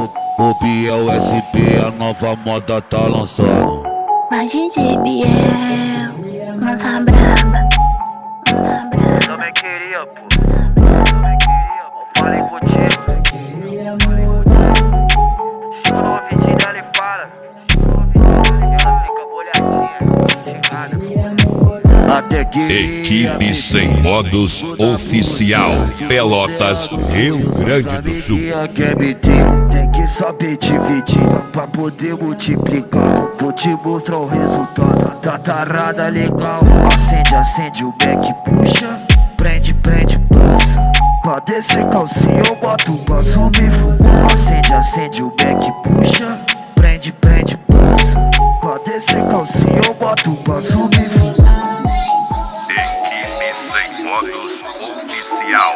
O Biel SP, a nova moda tá lançando. Mas DJ Biel, lança braba, lança braba. Também queria, pô. Também queria, pô. Falei contigo. Chama no ouvidinho dela e fala. Ela fica molhadinha, chegada. Até que Equipe Sem Modos Oficial, Pelotas, Rio Grande do Sul. Tem que saber dividir pra poder multiplicar. Vou te mostrar o resultado. Tá tarada legal. Acende, acende o beck, puxa. Prende, prende, passa. Pra descer calcinha eu boto pra subir fumar. Acende, acende o beck, puxa. Prende, prende, passa. Pra descer calcinha eu boto pra subir fumar. Equipe Sem Modos Oficial.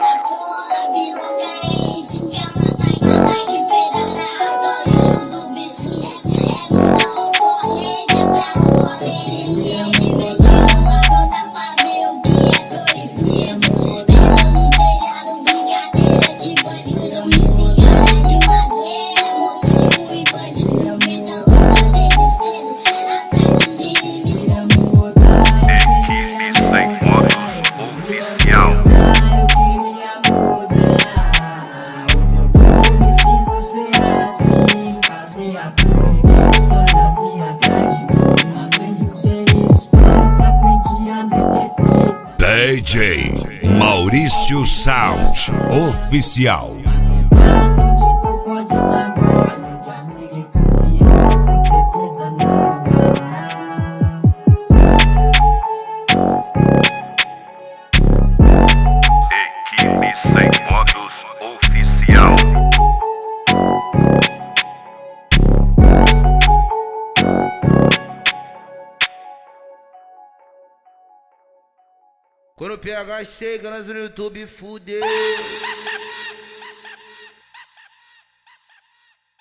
DJ Maurício Sound Oficial. Equipe Sem Modos Oficial. Quando o PH chega, nós no YouTube fudeu.